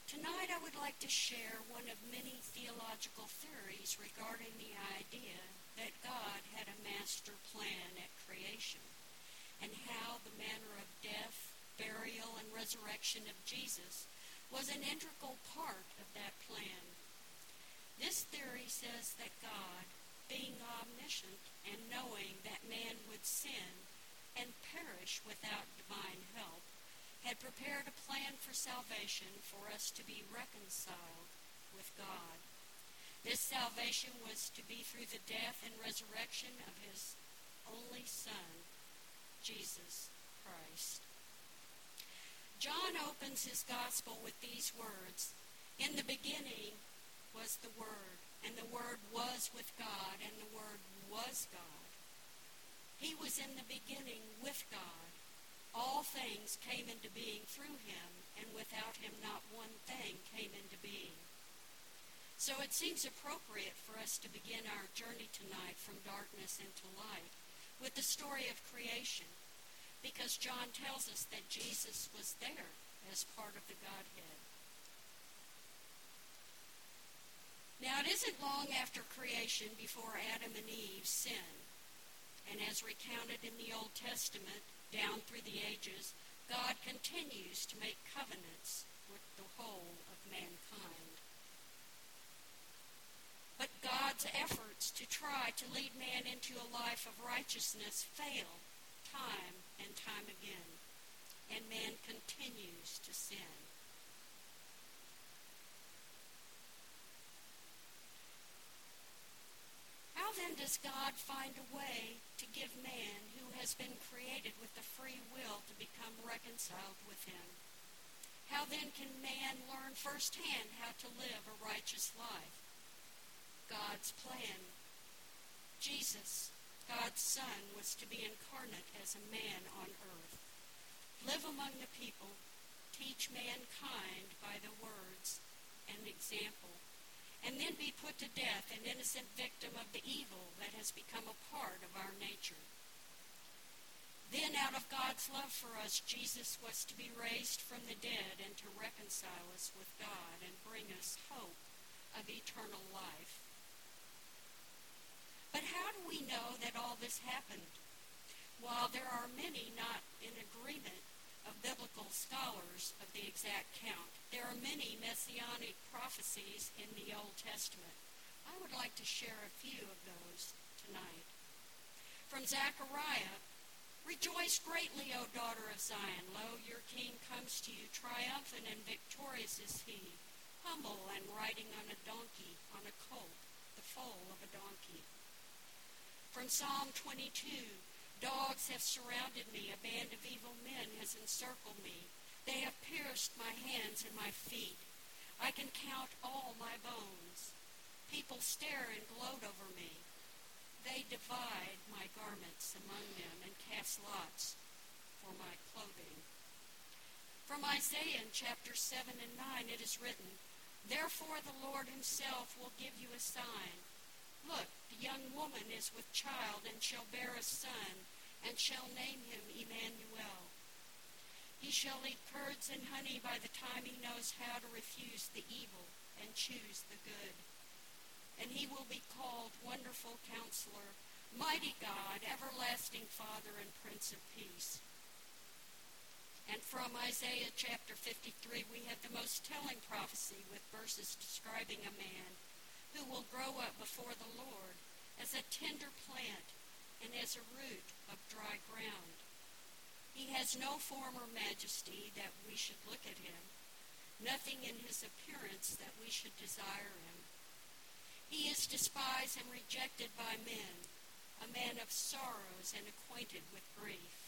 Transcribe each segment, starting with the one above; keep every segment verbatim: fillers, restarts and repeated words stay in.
Tonight I would like to share one of many theological theories regarding the idea that God had a master plan at creation, and how the manner of death, burial, and resurrection of Jesus was an integral part of that plan. This theory says that God, being omniscient and knowing that man would sin and perish without divine help, had prepared a plan for salvation for us to be reconciled with God. This salvation was to be through the death and resurrection of his only Son, Jesus Christ. John opens his gospel with these words, "In the beginning was the Word, and the Word was with God, and the Word was God. He was in the beginning with God. All things came into being through him, and without him not one thing came into being." So it seems appropriate for us to begin our journey tonight from darkness into light with the story of creation, because John tells us that Jesus was there as part of the Godhead. Now, it isn't long after creation before Adam and Eve sinned, and as recounted in the Old Testament, down through the ages, God continues to make covenants with the whole of mankind. But God's efforts to try to lead man into a life of righteousness fail time and time again, and man continues to sin. How then does God find a way to give man, who has been created with the free will, to become reconciled with him? How then can man learn firsthand how to live a righteous life? God's plan. Jesus, God's Son, was to be incarnate as a man on earth, live among the people, teach mankind by the words and example, and then be put to death, an innocent victim of the evil that has become a part of our nature. Then, out of God's love for us, Jesus was to be raised from the dead and to reconcile us with God and bring us hope of eternal life. But how do we know that all this happened? While there are many not in agreement of biblical scholars of the exact count, there are many messianic prophecies in the Old Testament. I would like to share a few of those tonight. From Zechariah, "Rejoice greatly, O daughter of Zion. Lo, your king comes to you, triumphant and victorious is he, humble and riding on a donkey, on a colt, the foal of a donkey." From Psalm twenty-two, "Dogs have surrounded me, a band of evil men has encircled me. They have pierced my hands and my feet. I can count all my bones. People stare and gloat over me. They divide my garments among them and cast lots for my clothing." From Isaiah in chapter seven and nine it is written, "Therefore the Lord himself will give you a sign. Look, the young woman is with child and shall bear a son, and shall name him Emmanuel. He shall eat curds and honey by the time he knows how to refuse the evil and choose the good. And he will be called Wonderful Counselor, Mighty God, Everlasting Father, and Prince of Peace." And from Isaiah chapter fifty-three, we have the most telling prophecy with verses describing a man who will grow up before the Lord as a tender plant and as a root of dry ground. He has no form or majesty that we should look at him, nothing in his appearance that we should desire him. He is despised and rejected by men, a man of sorrows and acquainted with grief.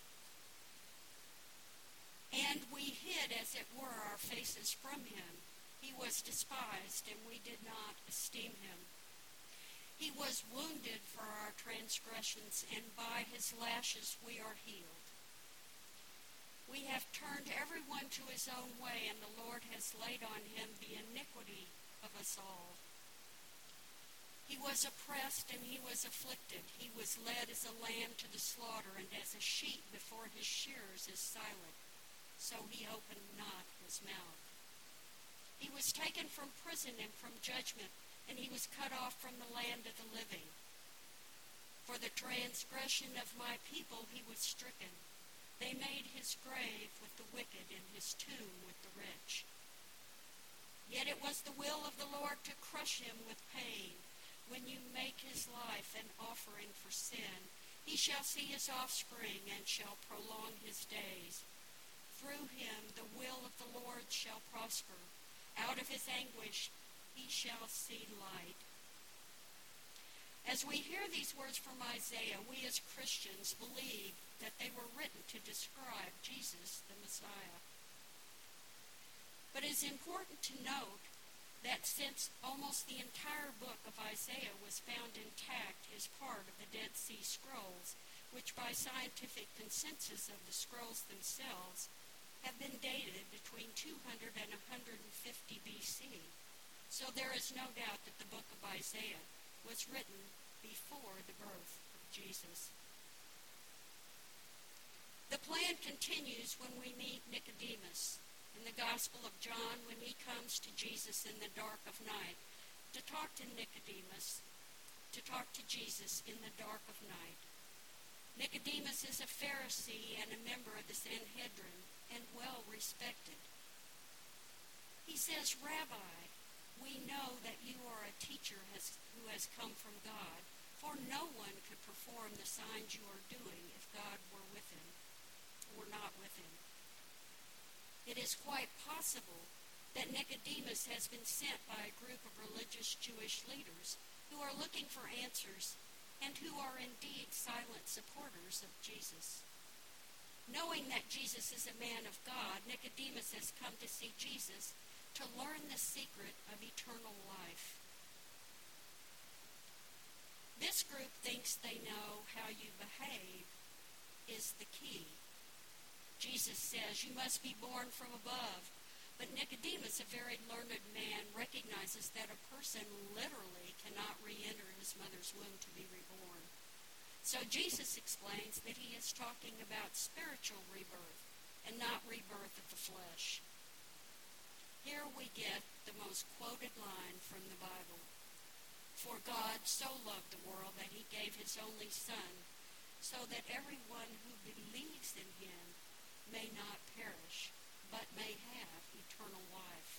And we hid, as it were, our faces from him. He was despised, and we did not esteem him. He was wounded for our transgressions, and by his lashes we are healed. We have turned everyone to his own way, and the Lord has laid on him the iniquity of us all. He was oppressed and he was afflicted. He was led as a lamb to the slaughter, and as a sheep before his shearers is silent, so he opened not his mouth. He was taken from prison and from judgment, and he was cut off from the land of the living. For the transgression of my people he was stricken. They made his grave with the wicked and his tomb with the rich. Yet it was the will of the Lord to crush him with pain. When you make his life an offering for sin, he shall see his offspring and shall prolong his days. Through him the will of the Lord shall prosper. Out of his anguish he shall see light. As we hear these words from Isaiah, we as Christians believe that they were written to describe Jesus, the Messiah. But it is important to note that since almost the entire book of Isaiah was found intact as part of the Dead Sea Scrolls, which by scientific consensus of the scrolls themselves have been dated between two hundred and one hundred fifty B C, so there is no doubt that the book of Isaiah was written before the birth of Jesus. The plan continues when we meet Nicodemus in the Gospel of John, when he comes to Jesus in the dark of night to talk to Nicodemus, to talk to Jesus in the dark of night. Nicodemus is a Pharisee and a member of the Sanhedrin and well respected. He says, "Rabbi, we know that you are a teacher has, who has come from God, for no one could perform the signs you are doing if God were with him, were not with him." It is quite possible that Nicodemus has been sent by a group of religious Jewish leaders who are looking for answers and who are indeed silent supporters of Jesus. Knowing that Jesus is a man of God, Nicodemus has come to see Jesus to learn the secret of eternal life. This group thinks they know how you behave is the key. Jesus says, "You must be born from above." But Nicodemus, a very learned man, recognizes that a person literally cannot re-enter his mother's womb to be reborn. So Jesus explains that he is talking about spiritual rebirth and not rebirth of the flesh. Here we get the most quoted line from the Bible. "For God so loved the world that he gave his only Son, so that everyone who believes in him may not perish, but may have eternal life."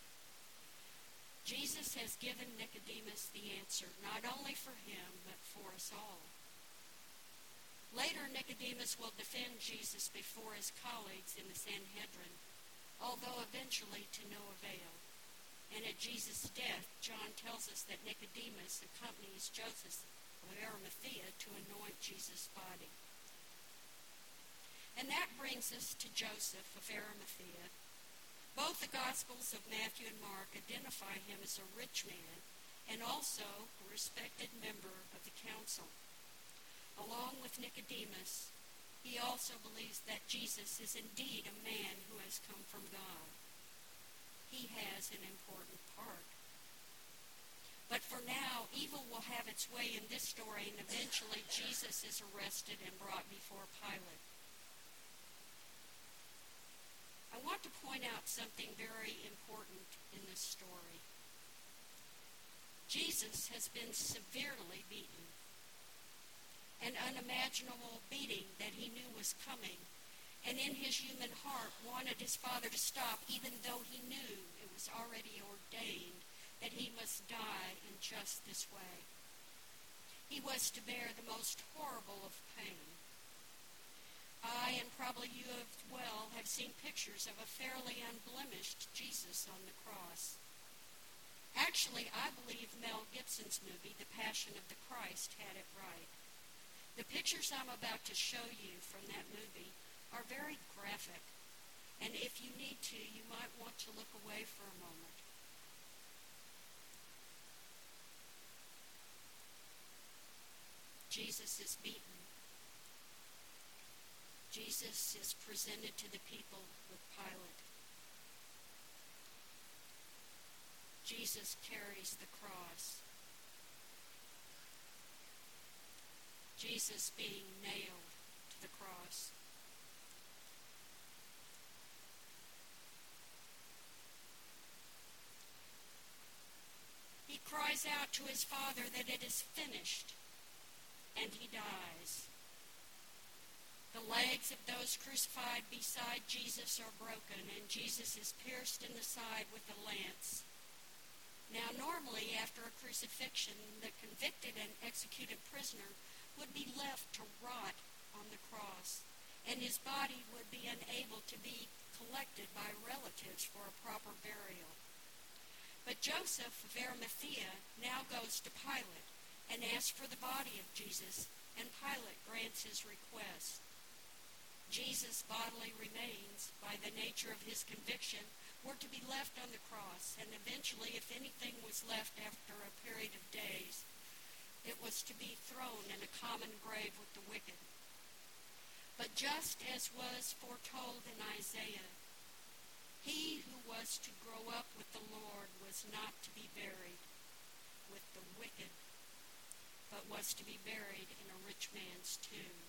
Jesus has given Nicodemus the answer, not only for him, but for us all. Later, Nicodemus will defend Jesus before his colleagues in the Sanhedrin, although eventually to no avail. And at Jesus' death, John tells us that Nicodemus accompanies Joseph of Arimathea to anoint Jesus' body. And that brings us to Joseph of Arimathea. Both the Gospels of Matthew and Mark identify him as a rich man and also a respected member of the council. Along with Nicodemus, he also believes that Jesus is indeed a man who has come from God. He has an important part. But for now, evil will have its way in this story, and eventually Jesus is arrested and brought before Pilate. I want to point out something very important in this story. Jesus has been severely beaten. An unimaginable beating that he knew was coming, and in his human heart wanted his Father to stop, even though he knew it was already ordained that he must die in just this way. He was to bear the most horrible of pain. I, and probably you as well, have seen pictures of a fairly unblemished Jesus on the cross. Actually, I believe Mel Gibson's movie, The Passion of the Christ, had it right. The pictures I'm about to show you from that movie are very graphic, and if you need to, you might want to look away for a moment. Jesus is beaten. Jesus is presented to the people with Pilate. Jesus carries the cross. Jesus being nailed to the cross. cries out to his Father that it is finished, and he dies. The legs of those crucified beside Jesus are broken, and Jesus is pierced in the side with a lance. Now, normally, after a crucifixion, the convicted and executed prisoner would be left to rot on the cross, and his body would be unable to be collected by relatives for a proper burial. But Joseph of Arimathea now goes to Pilate and asks for the body of Jesus, and Pilate grants his request. Jesus' bodily remains, by the nature of his conviction, were to be left on the cross, and eventually, if anything was left after a period of days, it was to be thrown in a common grave with the wicked. But just as was foretold in Isaiah, he who was to grow up with the Lord was not to be buried with the wicked, but was to be buried in a rich man's tomb.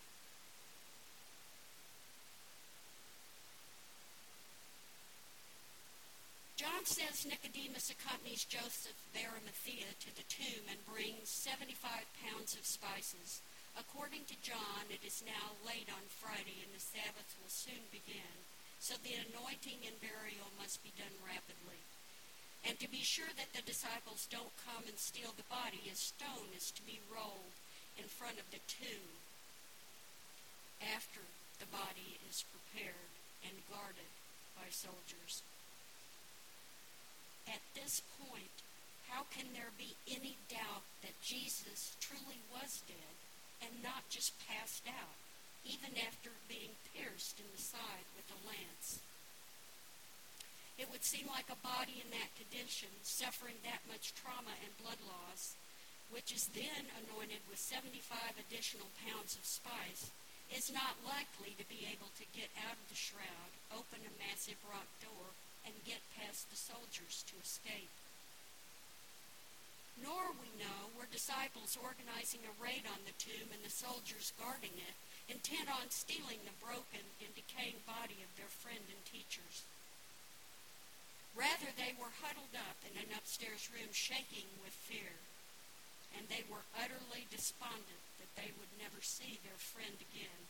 John says Nicodemus accompanies Joseph of Arimathea to the tomb and brings seventy-five pounds of spices. According to John, it is now late on Friday, and the Sabbath will soon begin, so the anointing and burial must be done rapidly. And to be sure that the disciples don't come and steal the body, a stone is to be rolled in front of the tomb after the body is prepared and guarded by soldiers. At this point, how can there be any doubt that Jesus truly was dead and not just passed out, even after being pierced in the side with a lance? It would seem like a body in that condition, suffering that much trauma and blood loss, which is then anointed with seventy-five additional pounds of spice, is not likely to be able to get out of the shroud, open a massive rock door, and get past the soldiers to escape. Nor, we know, were disciples organizing a raid on the tomb and the soldiers guarding it, intent on stealing the broken and decaying body of their friend and teachers. Rather, they were huddled up in an upstairs room shaking with fear, and they were utterly despondent that they would never see their friend again.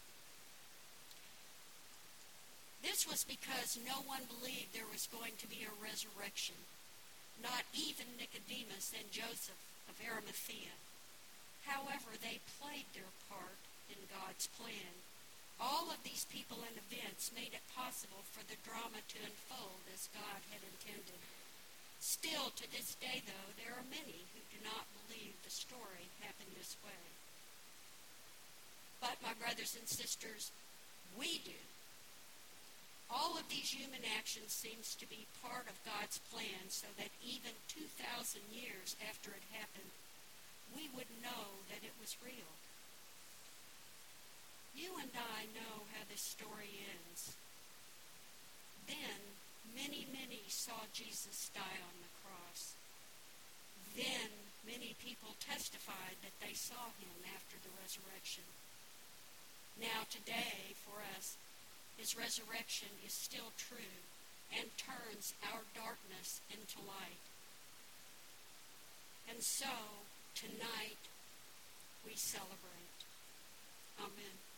This was because no one believed there was going to be a resurrection, not even Nicodemus and Joseph of Arimathea. However, they played their part in God's plan. All of these people and events made it possible for the drama to unfold as God had intended. Still, to this day, though, there are many who do not believe the story happened this way. But, my brothers and sisters, we do. All of these human actions seems to be part of God's plan, so that even two thousand years after it happened, we would know that it was real. You and I know how this story ends. Then, many, many saw Jesus die on the cross. Then, many people testified that they saw him after the resurrection. Now, today, for us, his resurrection is still true and turns our darkness into light. And so, tonight, we celebrate. Amen.